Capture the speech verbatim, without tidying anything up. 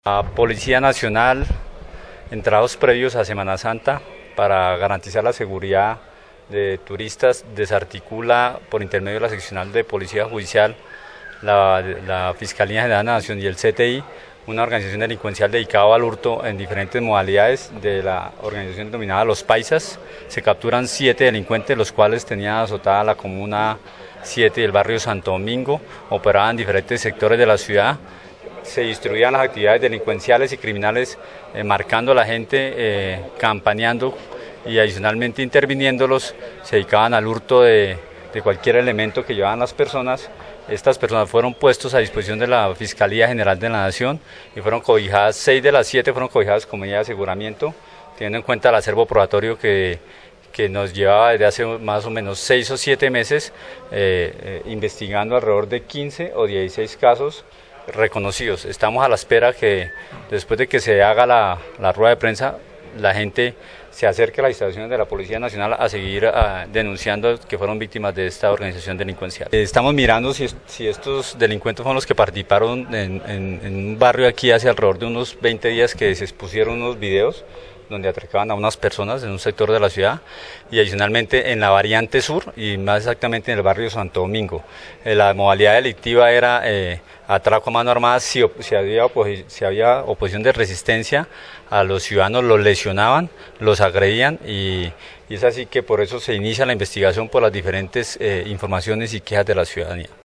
La Policía Nacional, en trabajos previos a Semana Santa, para garantizar la seguridad de turistas, desarticula por intermedio de la seccional de Policía Judicial, la, la Fiscalía General de la Nación y el C T I, una organización delincuencial dedicada al hurto en diferentes modalidades de la organización denominada Los Paisas. Se capturan siete delincuentes, los cuales tenían azotada la comuna siete del barrio Santo Domingo, operaban en diferentes sectores de la ciudad. Se distribuían las actividades delincuenciales y criminales, eh, marcando a la gente, eh, campaneando y adicionalmente interviniéndolos. Se dedicaban al hurto de, de cualquier elemento que llevaban las personas. Estas personas fueron puestos a disposición de la Fiscalía General de la Nación y fueron cobijadas, seis de las siete fueron cobijadas con medida de aseguramiento, teniendo en cuenta el acervo probatorio que, que nos llevaba desde hace más o menos seis o siete meses, eh, eh, investigando alrededor de quince o dieciséis casos reconocidos. Estamos a la espera que después de que se haga la, la rueda de prensa, la gente se acerque a las instalaciones de la Policía Nacional a seguir uh, denunciando que fueron víctimas de esta organización delincuencial. Estamos mirando si, si estos delincuentes fueron los que participaron en, en, en un barrio aquí hace alrededor de unos veinte días, que se expusieron unos videos donde atracaban a unas personas en un sector de la ciudad, y adicionalmente en la variante sur y más exactamente en el barrio Santo Domingo. Eh, la modalidad delictiva era eh, atraco a mano armada. Si, si, había si había oposición de resistencia a los ciudadanos, los lesionaban, los agredían, y, y es así que por eso se inicia la investigación por las diferentes eh, informaciones y quejas de la ciudadanía.